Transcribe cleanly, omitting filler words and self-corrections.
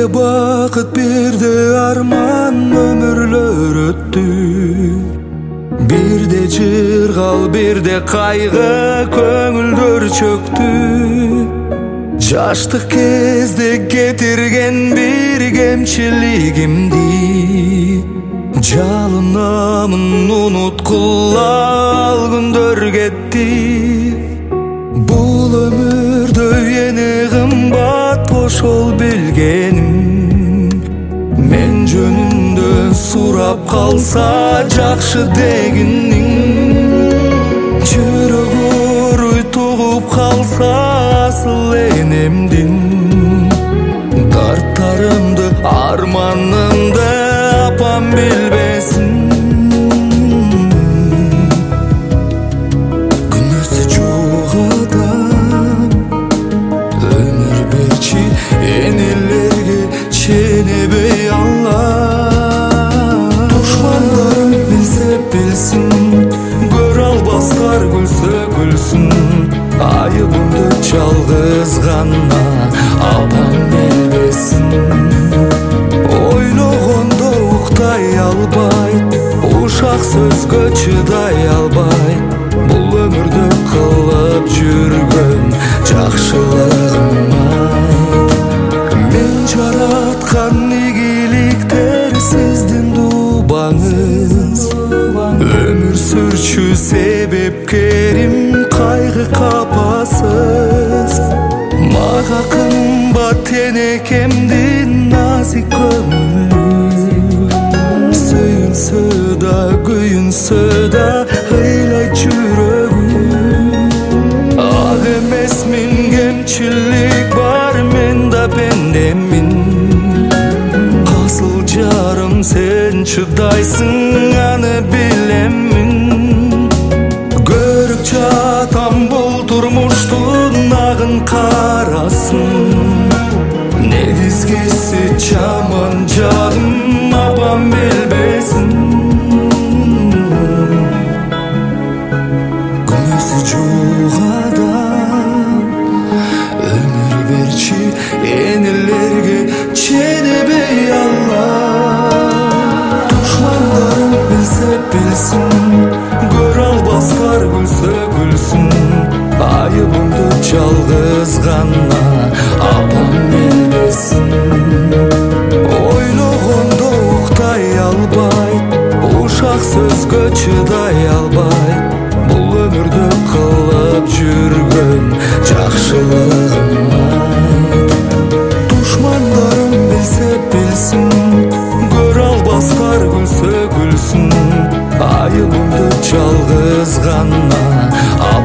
бакыт бирде арман өмүрлөр өттү. Бирде жыргал, бирде кайгы көңүлдөр чөктү. Жаштык кезде кетирген бир кемчилигимди жалынамын унуткула күндөр кетти. Бул өмүрдө эне кымбат ошол билгеним. Мен жөнүндө сурап калса жакшы дегиниң. Жүрөгү тугуп калса асыл энемдин. Дарттарымды, арманымды апам билбесин. Күнөөсү жок адам өмүр берчи энелерге ченебей алам. Душмандарым билсе билсин, көрө албастар күлсө күлсүн. Айыбымды жалгыз гана апам билбесин. Ойлогондо уктай албайт, ушак сөзгө чыдай албайт. Бул өмүрдө кылып жүргөн жакшылыгым айт. Мен жараткан ийгиликтер сиздин дубаңыз. Өмүр сүрчү себепкерим кайгы капасыз. Мага кымбат энекемдин назик көңүлү. Сүйүнсө да күйүнсө да ыйлайт жүрөгү. Ак эмесмин, кемчилик бар, мен да пендемин. Асыл жарым сен чыдайсың, аны билемин. Көрүп жатам бул турмуштун агын карасын. Негизгиси жаман жагым апам билбесин. Күнөөсү жок адам өмүр берчи энелерге ченебей алам. Душмандарым билсе билсин, көрө албастар күлсө күлсүн. Айыбымды жалгыз гана апам билбесин. Ойлогондо уктай албайт, ушак сөзгө чыдай албайт. Бул өмүрдө кылып жүргөн жакшылыгым айт. Душмандарым билсе билсин, көрө албастар күлсө күлсүн. Айыбымды жалгыз гана